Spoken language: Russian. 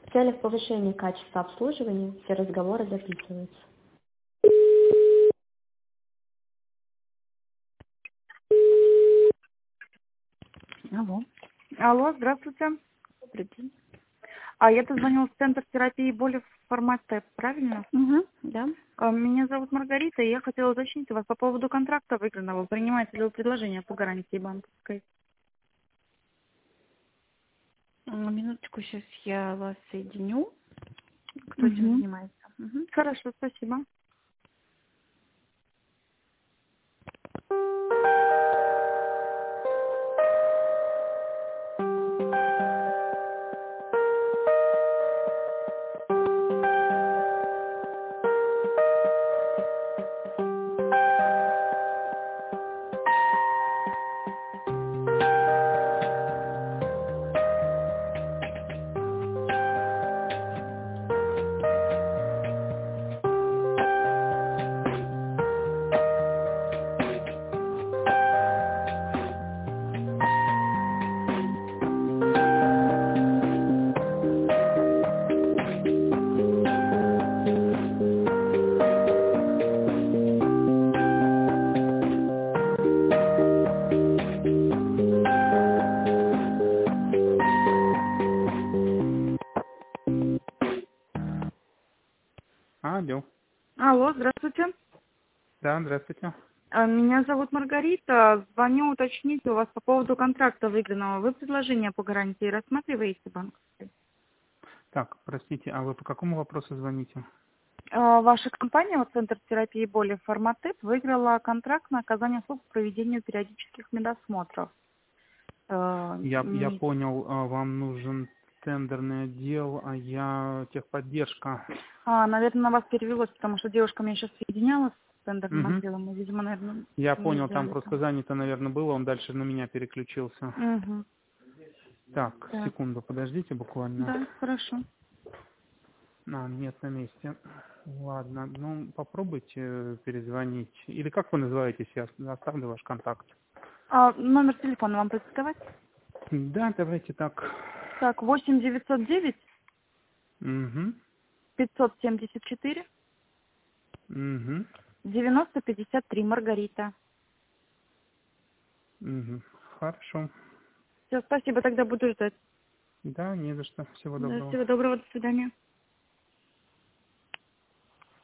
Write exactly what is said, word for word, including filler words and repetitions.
В целях повышения качества обслуживания все разговоры записываются. Алло. Алло, здравствуйте. Добрый день. А я позвонила в Центр терапии боли в формате, правильно? Угу, да. А, Меня зовут Маргарита, и я хотела уточнить у вас по поводу контракта выигранного. Принимаете ли вы предложение по гарантии банковской? А, Минуточку, сейчас я вас соединю. Кто этим Угу. занимается? Угу. Хорошо, спасибо. Алло. Алло, здравствуйте. Да, здравствуйте. А, Меня зовут Маргарита. Звоню уточнить у вас по поводу контракта выигранного. Вы предложение по гарантии рассматриваете банковской? Так, простите, а вы по какому вопросу звоните? А, Ваша компания, вот Центр терапии боли «Форматеп», выиграла контракт на оказание услуг по проведению периодических медосмотров. Э, Я, я не- понял, а, вам нужен тендерный отдел, а я техподдержка. А, наверное, на вас перевелось, потому что девушка меня сейчас соединяла с тендерным Угу. отделом, и, видимо, наверное, Я не понял, там сделали просто там. занято, наверное, было, он дальше на меня переключился. Угу. Так, Так, секунду, подождите буквально. да, хорошо. А, нет на месте. Ладно, ну попробуйте перезвонить. Или как вы называетесь, я оставлю ваш контакт. А номер телефона вам продиктовать? Да, давайте так. Так, восемь девятьсот девять Угу. пятьсот семьдесят четыре Угу. девяносто пятьдесят три, Маргарита. Угу. Хорошо. Все, спасибо, тогда буду ждать. Да, не за что. Всего Да, доброго. всего доброго, до свидания.